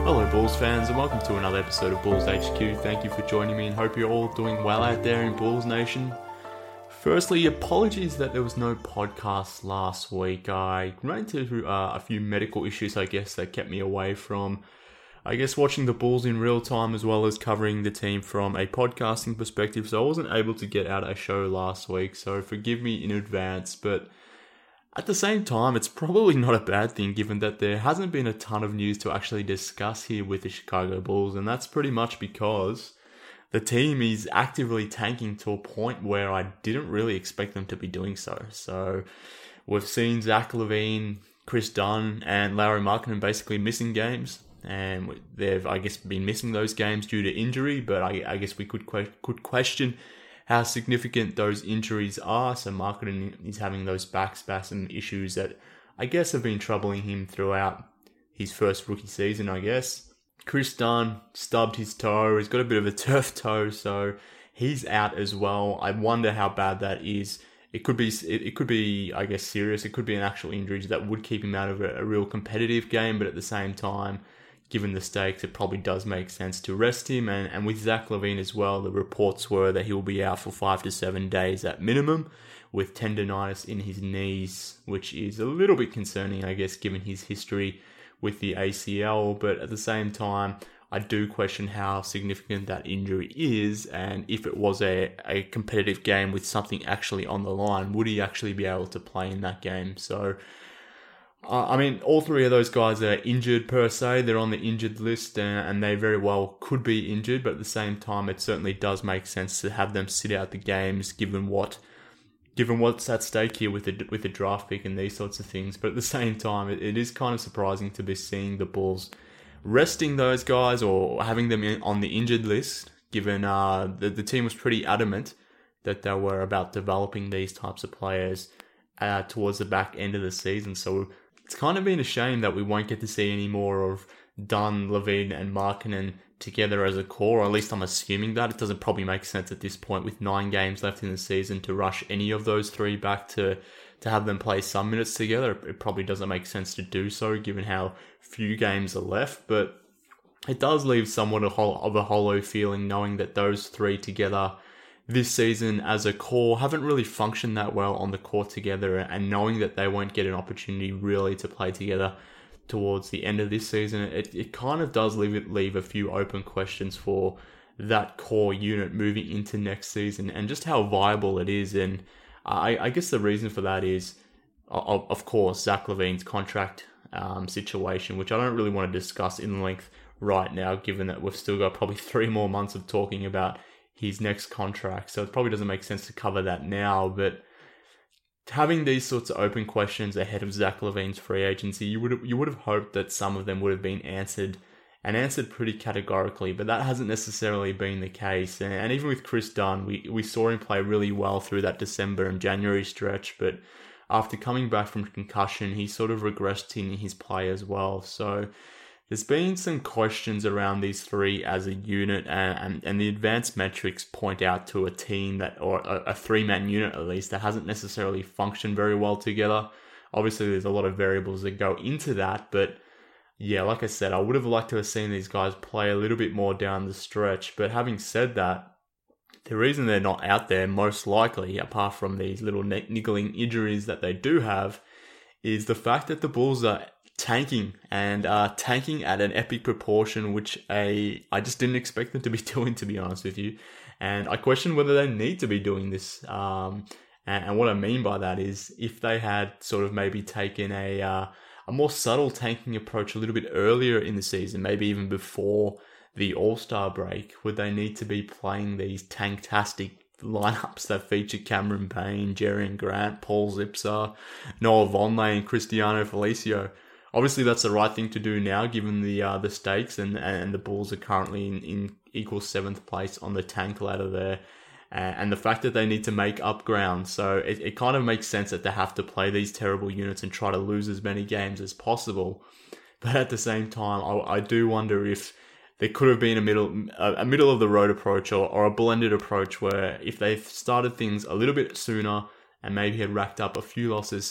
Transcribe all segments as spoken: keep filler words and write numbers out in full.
Hello Bulls fans and welcome to another episode of Bulls H Q. Thank you for joining me and hope you're all doing well out there in Bulls Nation. Firstly, apologies that there was no podcast last week. I ran into uh, a few medical issues, I guess, that kept me away from, I guess, watching the Bulls in real time as well as covering the team from a podcasting perspective. So I wasn't able to get out a show last week, so forgive me in advance. But at the same time, it's probably not a bad thing given that there hasn't been a ton of news to actually discuss here with the Chicago Bulls, and that's pretty much because the team is actively tanking to a point where I didn't really expect them to be doing so. So we've seen Zach LaVine, Chris Dunn, and Lauri Markkanen basically missing games, and they've, I guess, been missing those games due to injury, but I, I guess we could que- could question how significant those injuries are. So Markkanen is having those back spasm issues that I guess have been troubling him throughout his first rookie season, I guess. Chris Dunn stubbed his toe. He's got a bit of a turf toe, so he's out as well. I wonder how bad that is. It could be, it could be, I guess, serious. It could be an actual injury that would keep him out of a, a real competitive game, but at the same time, given the stakes, it probably does make sense to rest him. And, and with Zach LaVine as well, the reports were that he will be out for five to seven days at minimum with tendonitis in his knees, which is a little bit concerning, I guess, given his history with the A C L. But at the same time, I do question how significant that injury is, and if it was a, a competitive game with something actually on the line, would he actually be able to play in that game? So Uh, I mean, all three of those guys are injured per se. They're on the injured list, and, and they very well could be injured. But at the same time, it certainly does make sense to have them sit out the games, given what, given what's at stake here with the with the draft pick and these sorts of things. But at the same time, it, it is kind of surprising to be seeing the Bulls resting those guys or having them in, on the injured list, given uh, the the team was pretty adamant that they were about developing these types of players uh, towards the back end of the season. So it's kind of been a shame that we won't get to see any more of Dunn, LaVine, and Markkanen together as a core, or at least I'm assuming that. It doesn't probably make sense at this point with nine games left in the season to rush any of those three back to, to have them play some minutes together. It probably doesn't make sense to do so given how few games are left, but it does leave somewhat of a hollow feeling knowing that those three together this season as a core haven't really functioned that well on the court together, and knowing that they won't get an opportunity really to play together towards the end of this season, it, it kind of does leave it leave a few open questions for that core unit moving into next season and just how viable it is. And I, I guess the reason for that is, of, of course, Zach LaVine's contract um, situation, which I don't really want to discuss in length right now, given that we've still got probably three more months of talking about his next contract. So it probably doesn't make sense to cover that now, but having these sorts of open questions ahead of Zach LaVine's free agency, you would have, you would have hoped that some of them would have been answered and answered pretty categorically, but that hasn't necessarily been the case. And, and even with Chris Dunn, we, we saw him play really well through that December and January stretch, but after coming back from concussion, he sort of regressed in his play as well. So there's been some questions around these three as a unit, and, and, and the advanced metrics point out to a team that, or a, a three-man unit at least, that hasn't necessarily functioned very well together. Obviously, there's a lot of variables that go into that, but yeah, like I said, I would have liked to have seen these guys play a little bit more down the stretch. But having said that, the reason they're not out there, most likely, apart from these little niggling injuries that they do have, is the fact that the Bulls are tanking and uh, tanking at an epic proportion, which a I just didn't expect them to be doing, to be honest with you. And I question whether they need to be doing this. Um, and, and what I mean by that is if they had sort of maybe taken a uh, a more subtle tanking approach a little bit earlier in the season, maybe even before the All-Star break, would they need to be playing these tanktastic lineups that feature Cameron Payne, Jerian Grant, Paul Zipser, Noah Vonleh, and Cristiano Felicio? Obviously, that's the right thing to do now, given the uh, the stakes, and and the Bulls are currently in, in equal seventh place on the tank ladder there, uh, and the fact that they need to make up ground. So it, it kind of makes sense that they have to play these terrible units and try to lose as many games as possible. But at the same time, I, I do wonder if there could have been a middle a, a middle of the road approach or, or a blended approach where if they started things a little bit sooner and maybe had racked up a few losses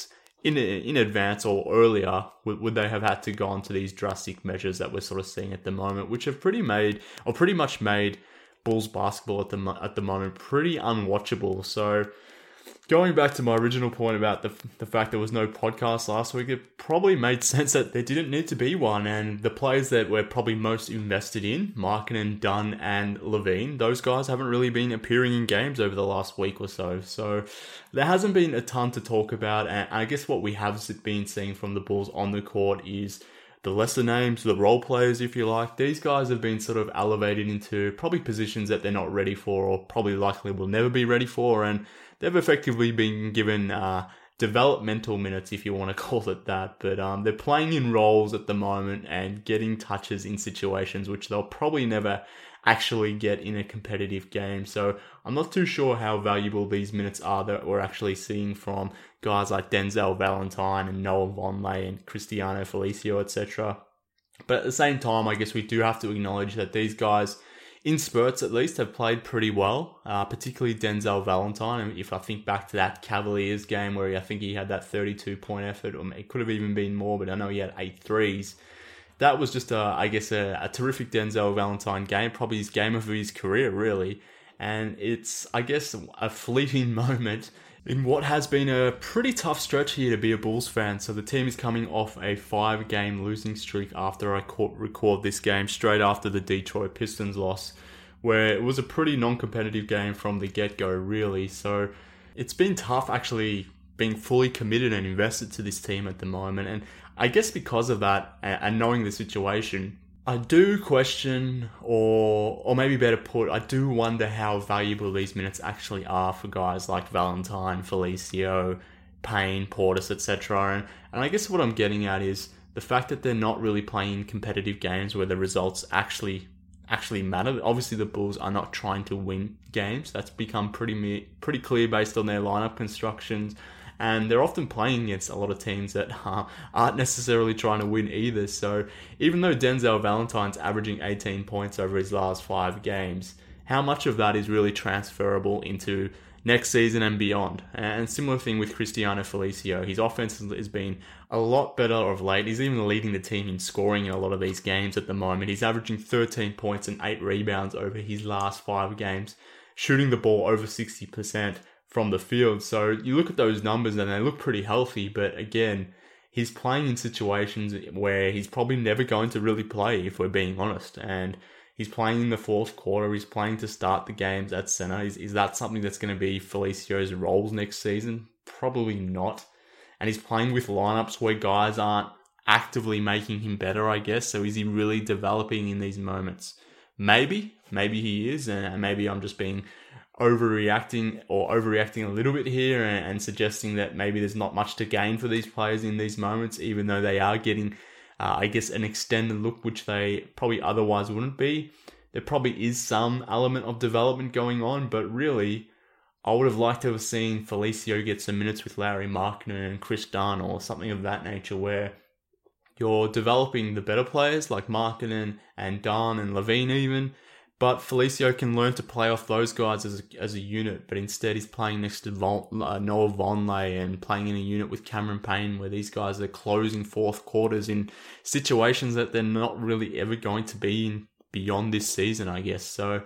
in in advance or earlier would, would they have had to go on to these drastic measures that we're sort of seeing at the moment, which have pretty made or pretty much made Bulls basketball at the mo- at the moment pretty unwatchable. So going back to my original point about the the fact there was no podcast last week, it probably made sense that there didn't need to be one. And the players that we're probably most invested in, Markkanen, Dunn, and LaVine, those guys haven't really been appearing in games over the last week or so. So there hasn't been a ton to talk about. And I guess what we have been seeing from the Bulls on the court is the lesser names, the role players, if you like. These guys have been sort of elevated into probably positions that they're not ready for, or probably likely will never be ready for. And they've effectively been given uh, developmental minutes, if you want to call it that. But um, they're playing in roles at the moment and getting touches in situations which they'll probably never actually get in a competitive game. So I'm not too sure how valuable these minutes are that we're actually seeing from guys like Denzel Valentine and Noah Vonleh and Cristiano Felicio, et cetera. But at the same time, I guess we do have to acknowledge that these guys, in spurts at least, have played pretty well, uh, particularly Denzel Valentine. And if I think back to that Cavaliers game where he, I think he had that thirty-two point effort, or it could have even been more, but I know he had eight threes. That was just, a, I guess, a, a terrific Denzel Valentine game, probably his game of his career, really. And it's, I guess, a fleeting moment in what has been a pretty tough stretch here to be a Bulls fan. So the team is coming off a five-game losing streak after I record this game, straight after the Detroit Pistons loss, where it was a pretty non-competitive game from the get-go, really. So it's been tough actually being fully committed and invested to this team at the moment. And I guess because of that, and knowing the situation, I do question, or or maybe better put, I do wonder how valuable these minutes actually are for guys like Valentine, Felicio, Payne, Portis, et cetera. And, and I guess what I'm getting at is the fact that they're not really playing competitive games where the results actually actually matter. Obviously, the Bulls are not trying to win games. That's become pretty pretty clear based on their lineup constructions. And they're often playing against a lot of teams that uh, aren't necessarily trying to win either. So even though Denzel Valentine's averaging eighteen points over his last five games, how much of that is really transferable into next season and beyond? And similar thing with Cristiano Felicio. His offense has been a lot better of late. He's even leading the team in scoring in a lot of these games at the moment. He's averaging thirteen points and eight rebounds over his last five games, shooting the ball over sixty percent from the field. So you look at those numbers and they look pretty healthy, but again, he's playing in situations where he's probably never going to really play, if we're being honest. And he's playing in the fourth quarter, he's playing to start the games at center. Is, is that something that's going to be Felicio's roles next season? Probably not. And he's playing with lineups where guys aren't actively making him better, I guess. So is he really developing in these moments? Maybe, maybe he is, and maybe I'm just being overreacting or overreacting a little bit here and, and suggesting that maybe there's not much to gain for these players in these moments, even though they are getting, uh, I guess, an extended look, which they probably otherwise wouldn't be. There probably is some element of development going on, but really, I would have liked to have seen Felicio get some minutes with Lauri Markkanen and Chris Dunn or something of that nature, where you're developing the better players like Markkanen and Dunn and LaVine even, but Felicio can learn to play off those guys as a, as a unit, but instead he's playing next to Von, uh, Noah Vonleh and playing in a unit with Cameron Payne, where these guys are closing fourth quarters in situations that they're not really ever going to be in beyond this season, I guess. So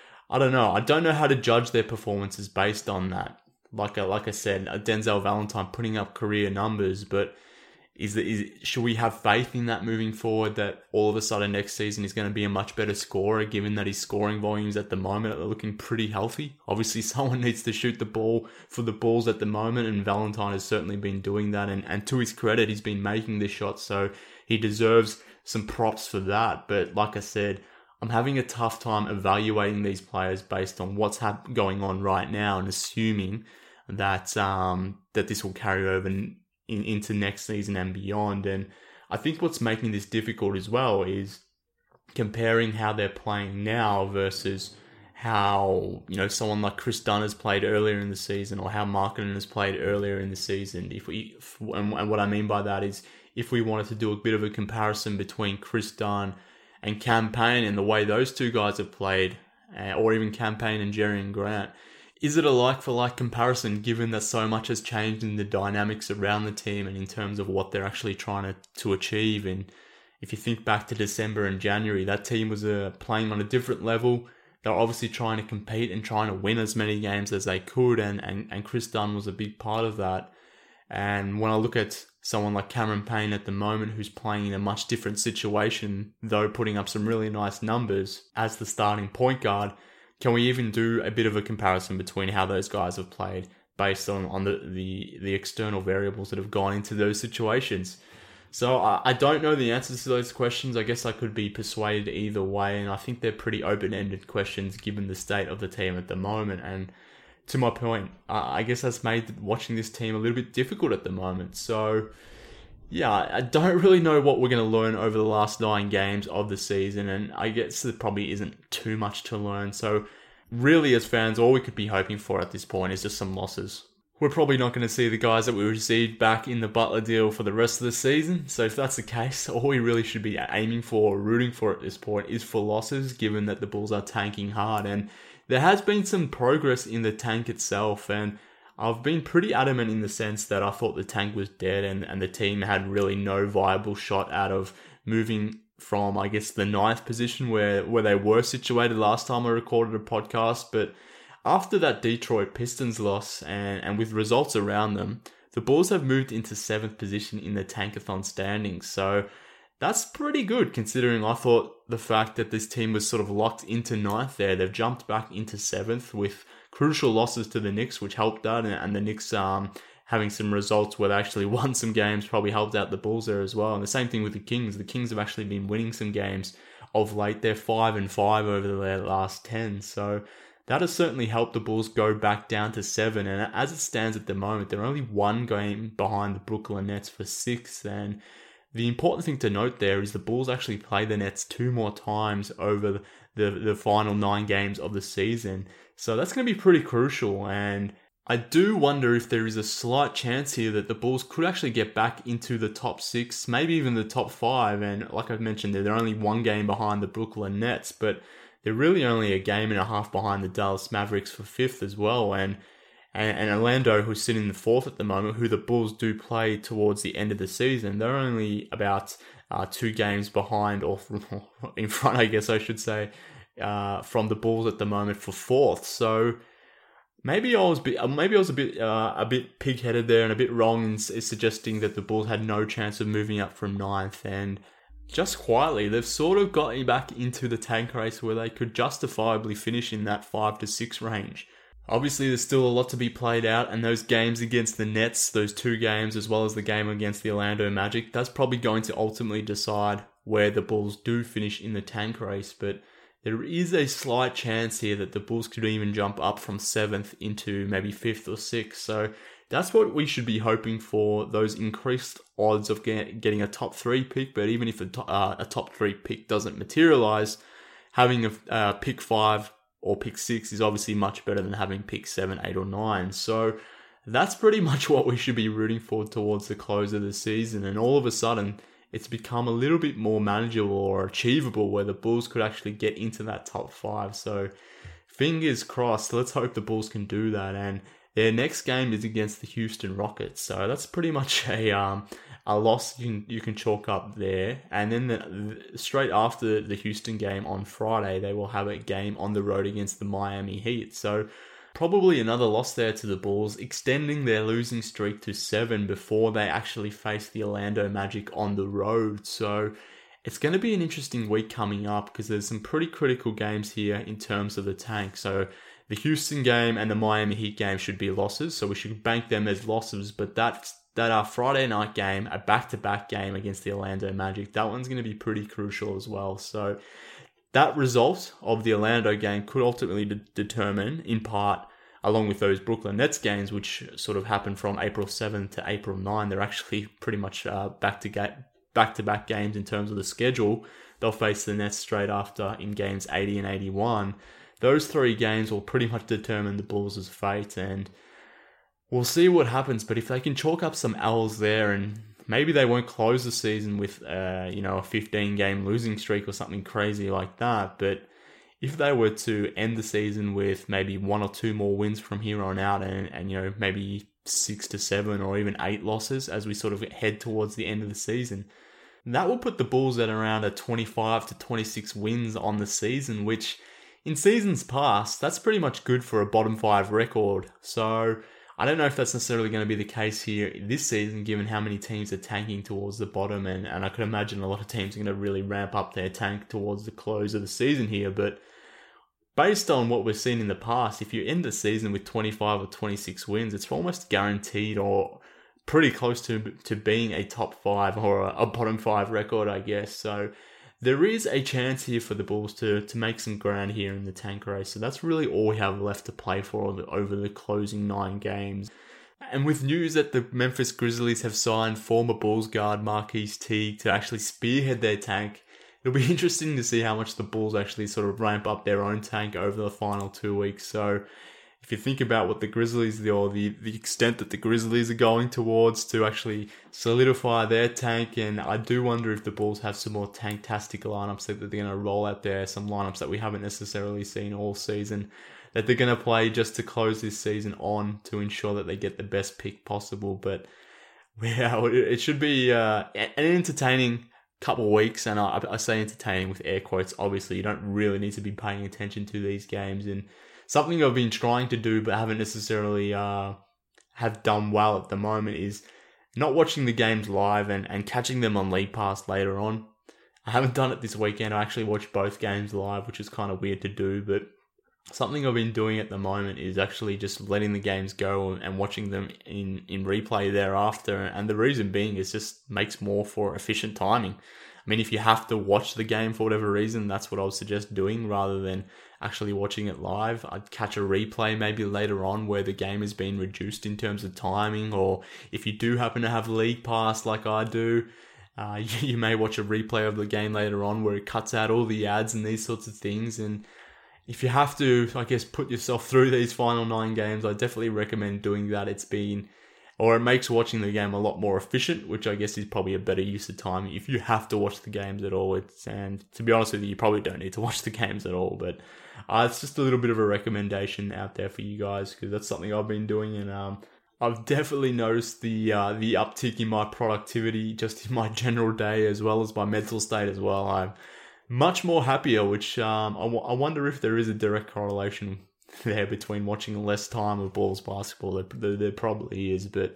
I don't know. I don't know how to judge their performances based on that. Like I, like I said, Denzel Valentine putting up career numbers, but Is, the, is should we have faith in that moving forward, that all of a sudden next season he's going to be a much better scorer, given that his scoring volumes at the moment are looking pretty healthy? Obviously, someone needs to shoot the ball for the Bulls at the moment, and Valentine has certainly been doing that. And, and to his credit, he's been making this shot, so he deserves some props for that. But like I said, I'm having a tough time evaluating these players based on what's hap- going on right now and assuming that um, that this will carry over in, into next season and beyond. And I think what's making this difficult as well is comparing how they're playing now versus how, you know, someone like Chris Dunn has played earlier in the season, or how Markkanen has played earlier in the season. If we, if, and what I mean by that is, if we wanted to do a bit of a comparison between Chris Dunn and Cam Payne and the way those two guys have played, uh, or even Cam Payne and Jerian Grant, is it a like-for-like comparison given that so much has changed in the dynamics around the team and in terms of what they're actually trying to, to achieve? And if you think back to December and January, that team was uh, playing on a different level. They were obviously trying to compete and trying to win as many games as they could, and, and, and Chris Dunn was a big part of that. And when I look at someone like Cameron Payne at the moment, who's playing in a much different situation, though putting up some really nice numbers as the starting point guard, can we even do a bit of a comparison between how those guys have played based on, on the, the, the external variables that have gone into those situations? So I, I don't know the answers to those questions. I guess I could be persuaded either way, and I think they're pretty open-ended questions given the state of the team at the moment. And to my point, uh, I guess that's made watching this team a little bit difficult at the moment. So yeah, I don't really know what we're going to learn over the last nine games of the season, and I guess there probably isn't too much to learn. So really, as fans, all we could be hoping for at this point is just some losses. We're probably not going to see the guys that we received back in the Butler deal for the rest of the season. So if that's the case, all we really should be aiming for or rooting for at this point is for losses, given that the Bulls are tanking hard. And there has been some progress in the tank itself, and I've been pretty adamant in the sense that I thought the tank was dead and, and the team had really no viable shot out of moving from, I guess, the ninth position where, where they were situated last time I recorded a podcast. But after that Detroit Pistons loss and, and with results around them, the Bulls have moved into seventh position in the tankathon standings. So that's pretty good considering I thought the fact that this team was sort of locked into ninth there. They've jumped back into seventh with crucial losses to the Knicks, which helped that, and, and the Knicks um, having some results where they actually won some games probably helped out the Bulls there as well. And the same thing with the Kings. The Kings have actually been winning some games of late. They're five and five over their last ten. So that has certainly helped the Bulls go back down to seven. And as it stands at the moment, they're only one game behind the Brooklyn Nets for sixth. And the important thing to note there is the Bulls actually play the Nets two more times over the, the final nine games of the season. So that's going to be pretty crucial. And I do wonder if there is a slight chance here that the Bulls could actually get back into the top six, maybe even the top five. And like I've mentioned, they're only one game behind the Brooklyn Nets, but they're really only a game and a half behind the Dallas Mavericks for fifth as well. And and, and Orlando, who's sitting in the fourth at the moment, who the Bulls do play towards the end of the season, they're only about uh, two games behind, or in front, I guess I should say, uh, from the Bulls at the moment for fourth. So maybe I was, bit, maybe I was a bit, uh, a bit pig-headed there and a bit wrong in suggesting that the Bulls had no chance of moving up from ninth. And just quietly, they've sort of gotten back into the tank race where they could justifiably finish in that five to six range. Obviously, there's still a lot to be played out, and those games against the Nets, those two games, as well as the game against the Orlando Magic, that's probably going to ultimately decide where the Bulls do finish in the tank race. But there is a slight chance here that the Bulls could even jump up from seventh into maybe fifth or sixth. So that's what we should be hoping for, those increased odds of get, getting a top three pick. But even if a, to, uh, a top three pick doesn't materialize, having a uh, pick five or pick six is obviously much better than having pick seven, eight, or nine. So that's pretty much what we should be rooting for towards the close of the season. And all of a sudden, it's become a little bit more manageable or achievable where the Bulls could actually get into that top five. So fingers crossed, let's hope the Bulls can do that. And their next game is against the Houston Rockets. So that's pretty much a um, a loss you can, you can chalk up there. And then the, the, straight after the Houston game on Friday, they will have a game on the road against the Miami Heat. So probably another loss there to the Bulls, extending their losing streak to seven before they actually face the Orlando Magic on the road. So it's going to be an interesting week coming up because there's some pretty critical games here in terms of the tank. So the Houston game and the Miami Heat game should be losses, so we should bank them as losses. But that that our Friday night game, a back-to-back game against the Orlando Magic, that one's going to be pretty crucial as well. So that result of the Orlando game could ultimately de- determine, in part, along with those Brooklyn Nets games, which sort of happened from April seventh to April ninth. They're actually pretty much uh, back to ga- back-to-back games in terms of the schedule. They'll face the Nets straight after in games eighty and eighty-one. Those three games will pretty much determine the Bulls' fate, and we'll see what happens. But if they can chalk up some L's there, and maybe they won't close the season with, uh, you know, a fifteen-game losing streak or something crazy like that, but if they were to end the season with maybe one or two more wins from here on out and, and you know, maybe six to seven or even eight losses as we sort of head towards the end of the season, that will put the Bulls at around a twenty-five to twenty-six wins on the season, which in seasons past, that's pretty much good for a bottom five record. So I don't know if that's necessarily going to be the case here this season, given how many teams are tanking towards the bottom. And, and I could imagine a lot of teams are going to really ramp up their tank towards the close of the season here. But based on what we've seen in the past, if you end the season with twenty-five or twenty-six wins, it's almost guaranteed or pretty close to to being a top five or a, a bottom five record, I guess. So there is a chance here for the Bulls to, to make some ground here in the tank race. So that's really all we have left to play for over the closing nine games. And with news that the Memphis Grizzlies have signed former Bulls guard Marquise Teague to actually spearhead their tank, it'll be interesting to see how much the Bulls actually sort of ramp up their own tank over the final two weeks. So if you think about what the Grizzlies, or the, the extent that the Grizzlies are going towards to actually solidify their tank, and I do wonder if the Bulls have some more tank-tastic lineups that they're going to roll out there, some lineups that we haven't necessarily seen all season, that they're going to play just to close this season on to ensure that they get the best pick possible. But yeah, it should be uh, an entertaining couple of weeks, and I, I say entertaining with air quotes. Obviously, you don't really need to be paying attention to these games, and something I've been trying to do but haven't necessarily uh, have done well at the moment is not watching the games live and, and catching them on League Pass later on. I haven't done it this weekend. I actually watched both games live, which is kind of weird to do, but something I've been doing at the moment is actually just letting the games go and watching them in, in replay thereafter. And the reason being is just makes more for efficient timing. I mean, if you have to watch the game for whatever reason, that's what I would suggest doing rather than actually watching it live. I'd catch a replay maybe later on where the game has been reduced in terms of timing, or if you do happen to have League Pass like I do, uh, you, you may watch a replay of the game later on where it cuts out all the ads and these sorts of things. And if you have to, I guess, put yourself through these final nine games, I definitely recommend doing that. It's been, or it makes watching the game a lot more efficient, which I guess is probably a better use of time. If you have to watch the games at all, it's, and to be honest with you, you probably don't need to watch the games at all, but uh, it's just a little bit of a recommendation out there for you guys, because that's something I've been doing, and um, I've definitely noticed the uh, the uptick in my productivity, just in my general day, as well as my mental state as well. I'm much more happier, which um, I, w- I wonder if there is a direct correlation there between watching less time of Bulls basketball. There, there, there probably is, but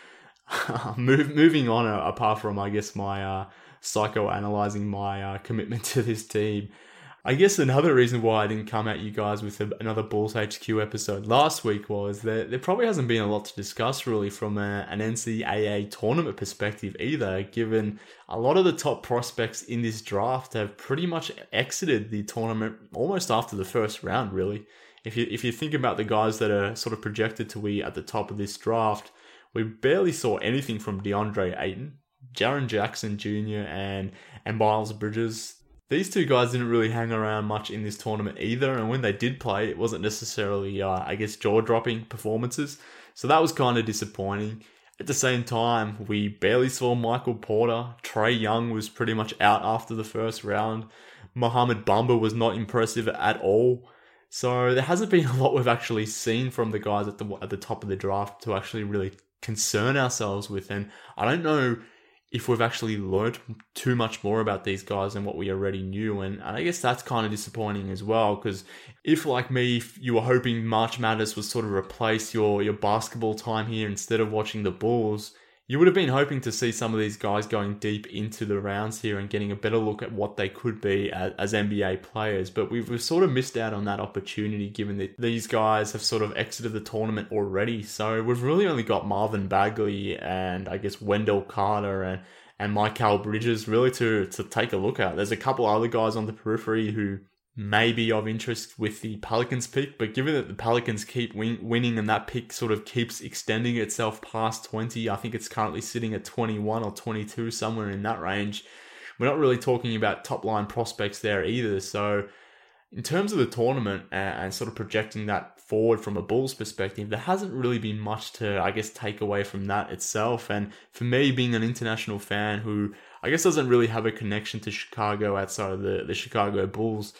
move, moving on, uh, apart from, I guess, my uh, psychoanalyzing my uh, commitment to this team, I guess another reason why I didn't come at you guys with a, another Bulls H Q episode last week was that there probably hasn't been a lot to discuss really from a, an N C double A tournament perspective either, given a lot of the top prospects in this draft have pretty much exited the tournament almost after the first round, really. If you if you think about the guys that are sort of projected to be at the top of this draft, we barely saw anything from DeAndre Ayton, Jaren Jackson Junior, and, and Miles Bridges. These two guys didn't really hang around much in this tournament either, and when they did play, it wasn't necessarily, uh, I guess, jaw-dropping performances. So that was kind of disappointing. At the same time, we barely saw Michael Porter. Trae Young was pretty much out after the first round. Mohamed Bamba was not impressive at all. So there hasn't been a lot we've actually seen from the guys at the at the top of the draft to actually really concern ourselves with. And I don't know if we've actually learned too much more about these guys than what we already knew. And, and I guess that's kind of disappointing as well, because if, like me, if you were hoping March Madness would sort of replace your, your basketball time here instead of watching the Bulls, you would have been hoping to see some of these guys going deep into the rounds here and getting a better look at what they could be as, as N B A players. But we've, we've sort of missed out on that opportunity, given that these guys have sort of exited the tournament already. So we've really only got Marvin Bagley and I guess Wendell Carter and, and Mikal Bridges really to, to take a look at. There's a couple other guys on the periphery who may be of interest with the Pelicans pick, but given that the Pelicans keep win- winning and that pick sort of keeps extending itself past twenty, I think it's currently sitting at twenty-one or twenty-two, somewhere in that range. We're not really talking about top-line prospects there either. So in terms of the tournament and, and sort of projecting that forward from a Bulls perspective, there hasn't really been much to, I guess, take away from that itself. And for me, being an international fan who I guess doesn't really have a connection to Chicago outside of the, the Chicago Bulls,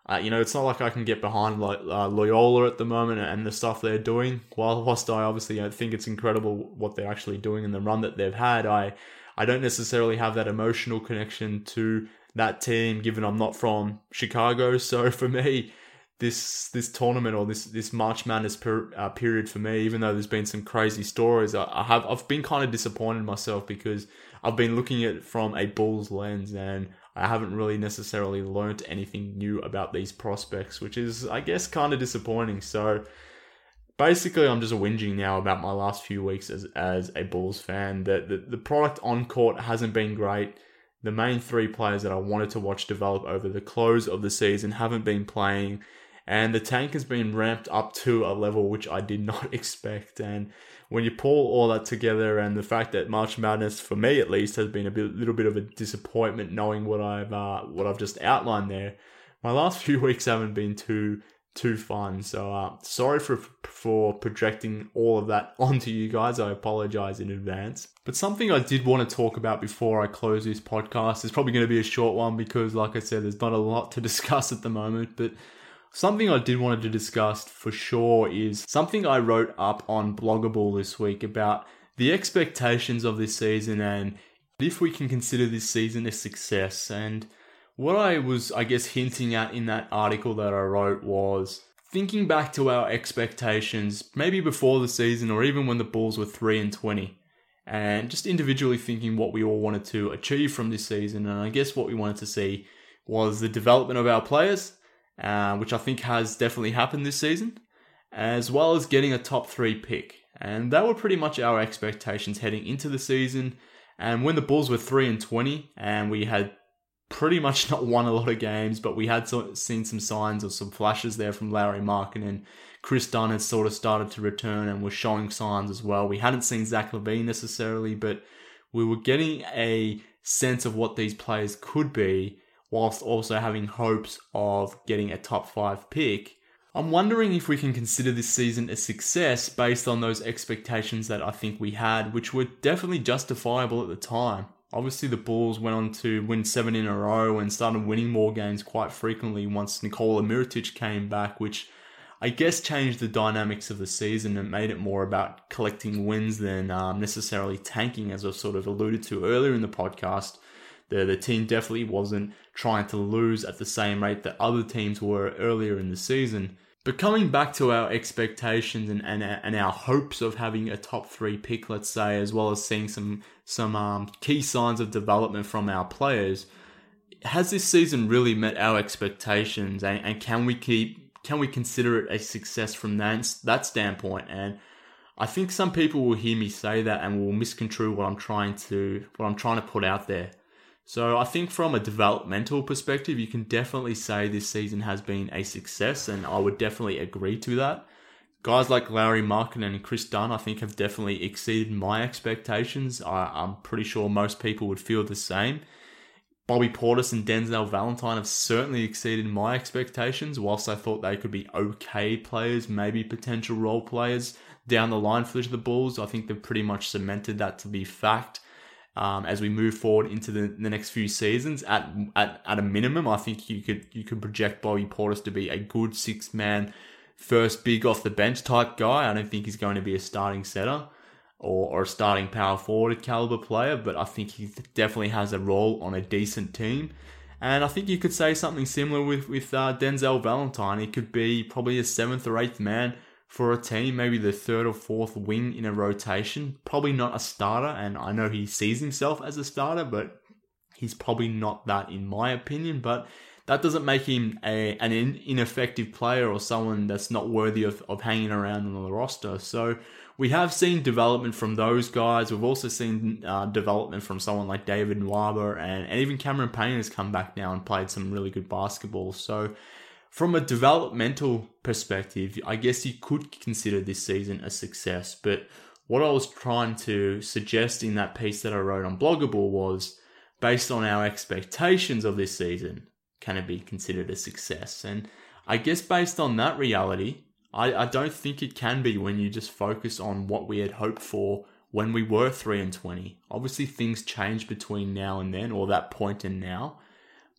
Uh, you know, it's not like I can get behind like uh, Loyola at the moment and the stuff they're doing. While whilst I obviously I think it's incredible what they're actually doing and the run that they've had, I I don't necessarily have that emotional connection to that team, given I'm not from Chicago. So for me, this this tournament or this this March Madness per, uh, period for me, even though there's been some crazy stories, I, I have I've been kind of disappointed in myself because I've been looking at it from a Bulls lens and I haven't really necessarily learnt anything new about these prospects, which is, I guess, kind of disappointing. So basically, I'm just whinging now about my last few weeks as as a Bulls fan. That the, the product on court hasn't been great. The main three players that I wanted to watch develop over the close of the season haven't been playing. And the tank has been ramped up to a level which I did not expect. And when you pull all that together and the fact that March Madness, for me at least, has been a bit, little bit of a disappointment knowing what I've uh, what I've just outlined there, my last few weeks haven't been too too fun. So uh, sorry for for projecting all of that onto you guys. I apologize in advance. But something I did want to talk about before I close this podcast is probably going to be a short one because, like I said, there's not a lot to discuss at the moment. But something I did want to discuss for sure is something I wrote up on Bloggable this week about the expectations of this season and if we can consider this season a success. And what I was, I guess, hinting at in that article that I wrote was thinking back to our expectations, maybe before the season or even when the Bulls were three and twenty, and just individually thinking what we all wanted to achieve from this season. And I guess what we wanted to see was the development of our players, Uh, which I think has definitely happened this season, as well as getting a top three pick. And that were pretty much our expectations heading into the season. And when the Bulls were three and twenty, and we had pretty much not won a lot of games, but we had so, seen some signs of some flashes there from Lauri Markkanen. Chris Dunn had sort of started to return and was showing signs as well. We hadn't seen Zach LaVine necessarily, but we were getting a sense of what these players could be, whilst also having hopes of getting a top five pick. I'm wondering if we can consider this season a success based on those expectations that I think we had, which were definitely justifiable at the time. Obviously, the Bulls went on to win seven in a row and started winning more games quite frequently once Nikola Mirotic came back, which I guess changed the dynamics of the season and made it more about collecting wins than um, necessarily tanking, as I've sort of alluded to earlier in the podcast. The, the team definitely wasn't trying to lose at the same rate that other teams were earlier in the season. But coming back to our expectations and, and, and our hopes of having a top three pick, let's say, as well as seeing some, some um, key signs of development from our players, has this season really met our expectations? And, and can we keep, can we consider it a success from that, that standpoint? And I think some people will hear me say that and will misconstrue what I'm trying to, what I'm trying to put out there. So I think from a developmental perspective, you can definitely say this season has been a success, and I would definitely agree to that. Guys like Lauri Markkanen and Chris Dunn, I think, have definitely exceeded my expectations. I, I'm pretty sure most people would feel the same. Bobby Portis and Denzel Valentine have certainly exceeded my expectations, whilst I thought they could be okay players, maybe potential role players down the line for the Bulls. I think they've pretty much cemented that to be fact. Um, as we move forward into the, the next few seasons, at, at at a minimum, I think you could you could project Bobby Portis to be a good six-man, first big off the bench type guy. I don't think he's going to be a starting setter or, or a starting power forward caliber player, but I think he definitely has a role on a decent team. And I think you could say something similar with, with uh, Denzel Valentine. He could be probably a seventh or eighth man for a team, maybe the third or fourth wing in a rotation. Probably not a starter, and I know he sees himself as a starter, but he's probably not that in my opinion. But that doesn't make him a, an in, ineffective player or someone that's not worthy of, of hanging around on the roster. So we have seen development from those guys. We've also seen uh, development from someone like David Nwaba, and, and even Cameron Payne has come back now and played some really good basketball. So from a developmental perspective, I guess you could consider this season a success. But what I was trying to suggest in that piece that I wrote on Bloggable was, based on our expectations of this season, can it be considered a success? And I guess based on that reality, I, I don't think it can be when you just focus on what we had hoped for when we were three and twenty. Obviously, things change between now and then, or that point and now.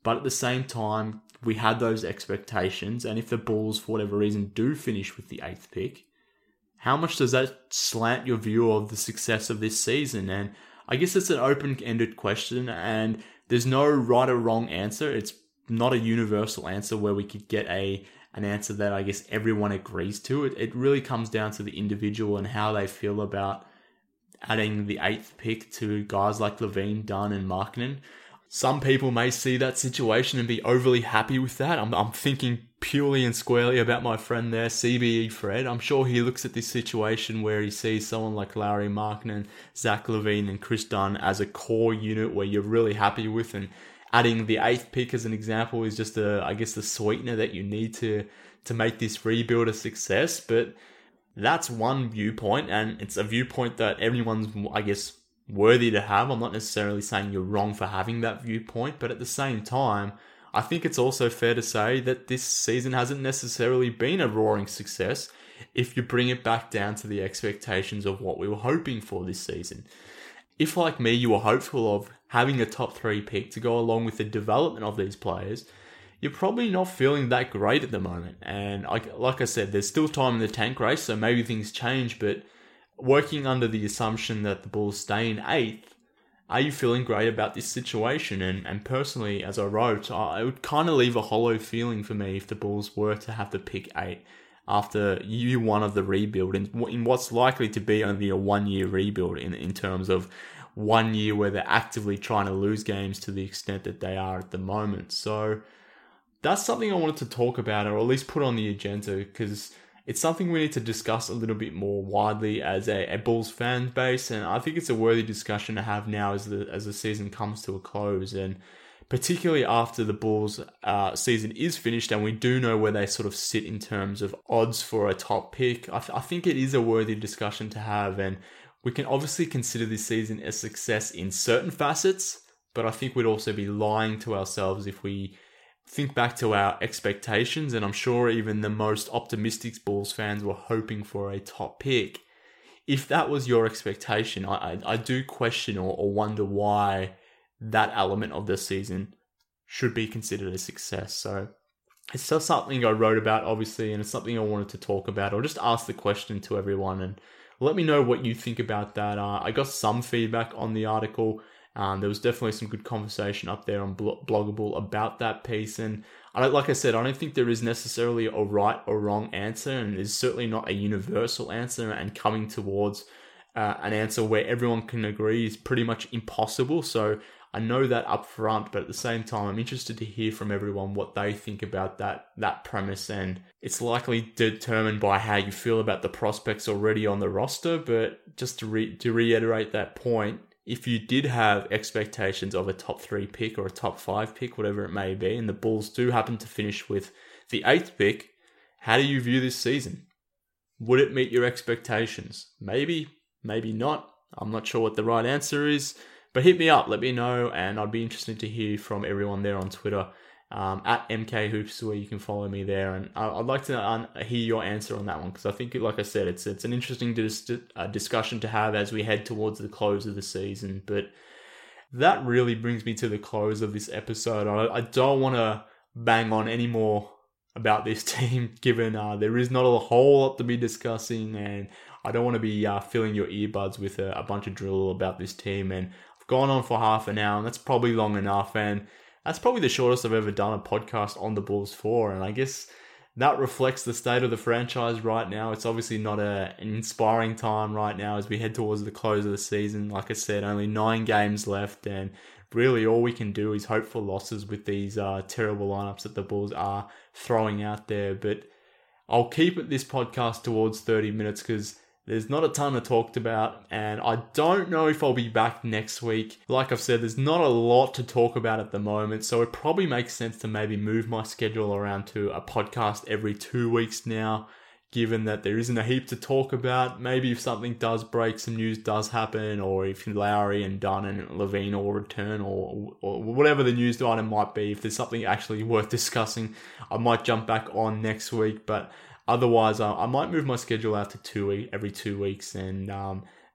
But at the same time, we had those expectations, and if the Bulls, for whatever reason, do finish with the eighth pick, how much does that slant your view of the success of this season? And I guess it's an open-ended question, and there's no right or wrong answer. It's not a universal answer where we could get a an answer that I guess everyone agrees to. It, it really comes down to the individual and how they feel about adding the eighth pick to guys like LaVine, Dunn, and Markkanen. Some people may see that situation and be overly happy with that. I'm, I'm thinking purely and squarely about my friend there, C B E Fred. I'm sure he looks at this situation where he sees someone like Lauri Markkanen, Zach LaVine, and Chris Dunn as a core unit where you're really happy with, and adding the eighth pick as an example is just a, I guess, the sweetener that you need to to make this rebuild a success. But that's one viewpoint, and it's a viewpoint that everyone's, I guess, worthy to have. I'm not necessarily saying you're wrong for having that viewpoint, but at the same time, I think it's also fair to say that this season hasn't necessarily been a roaring success if you bring it back down to the expectations of what we were hoping for this season. If, like me, you were hopeful of having a top three pick to go along with the development of these players, you're probably not feeling that great at the moment. And I, like I said, there's still time in the tank race, so maybe things change, but working under the assumption that the Bulls stay in eighth, are you feeling great about this situation? And and personally, as I wrote, I, it would kind of leave a hollow feeling for me if the Bulls were to have to pick eight after year one of the rebuild, in, in what's likely to be only a one-year rebuild in, in terms of one year where they're actively trying to lose games to the extent that they are at the moment. So that's something I wanted to talk about, or at least put on the agenda, because it's something we need to discuss a little bit more widely as a, a Bulls fan base, and I think it's a worthy discussion to have now as the as the season comes to a close, and particularly after the Bulls uh, season is finished and we do know where they sort of sit in terms of odds for a top pick. I, th- I think it is a worthy discussion to have, and we can obviously consider this season a success in certain facets, but I think we'd also be lying to ourselves if we think back to our expectations, and I'm sure even the most optimistic Bulls fans were hoping for a top pick. If that was your expectation, I I, I do question or, or wonder why that element of the season should be considered a success. So it's just something I wrote about, obviously, and it's something I wanted to talk about, or just ask the question to everyone, and let me know what you think about that. Uh, I got some feedback on the article. Um, there was definitely some good conversation up there on Bloggable about that piece. And I don't, like I said, I don't think there is necessarily a right or wrong answer, and there's certainly not a universal answer, and coming towards uh, an answer where everyone can agree is pretty much impossible. So I know that up front, but at the same time, I'm interested to hear from everyone what they think about that that premise, and it's likely determined by how you feel about the prospects already on the roster. But just to, re- to reiterate that point, if you did have expectations of a top three pick or a top five pick, whatever it may be, and the Bulls do happen to finish with the eighth pick, how do you view this season? Would it meet your expectations? Maybe, maybe not. I'm not sure what the right answer is, but hit me up, let me know, and I'd be interested to hear from everyone there on Twitter, um, at M K Hoops, where you can follow me there, and I'd like to un- hear your answer on that one, because I think, like I said, it's it's an interesting dis- uh, discussion to have as we head towards the close of the season. But that really brings me to the close of this episode. I, I don't want to bang on any more about this team, given uh, there is not a whole lot to be discussing, and I don't want to be uh, filling your earbuds with a, a bunch of drill about this team. And I've gone on for half an hour, and that's probably long enough, and that's probably the shortest I've ever done a podcast on the Bulls for, and I guess that reflects the state of the franchise right now. It's obviously not a, an inspiring time right now as we head towards the close of the season. Like I said, only nine games left, and really all we can do is hope for losses with these uh, terrible lineups that the Bulls are throwing out there. But I'll keep it this podcast towards thirty minutes because there's not a ton to talk about, and I don't know if I'll be back next week. Like I've said, there's not a lot to talk about at the moment, so it probably makes sense to maybe move my schedule around to a podcast every two weeks now, given that there isn't a heap to talk about. Maybe if something does break, some news does happen, or if Lauri and Dunn and LaVine will return, or, or whatever the news item might be, if there's something actually worth discussing, I might jump back on next week. But otherwise, uh, I might move my schedule out to two every two weeks, and um,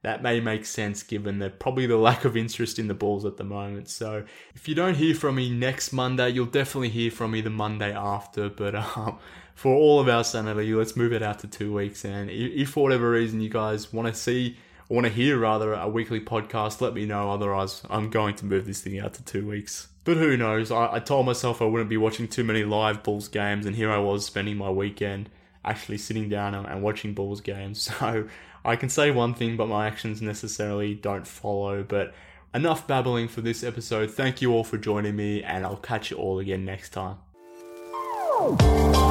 that may make sense given the probably the lack of interest in the Bulls at the moment. So if you don't hear from me next Monday, you'll definitely hear from me the Monday after. But um, for all of our sanity, let's move it out to two weeks. And if for whatever reason you guys want to see, or want to hear rather, a weekly podcast, let me know. Otherwise, I'm going to move this thing out to two weeks. But who knows? I, I told myself I wouldn't be watching too many live Bulls games, and here I was spending my weekend actually sitting down and, and watching Bulls games. So I can say one thing, but my actions necessarily don't follow. But enough babbling for this episode. Thank you all for joining me, and I'll catch you all again next time.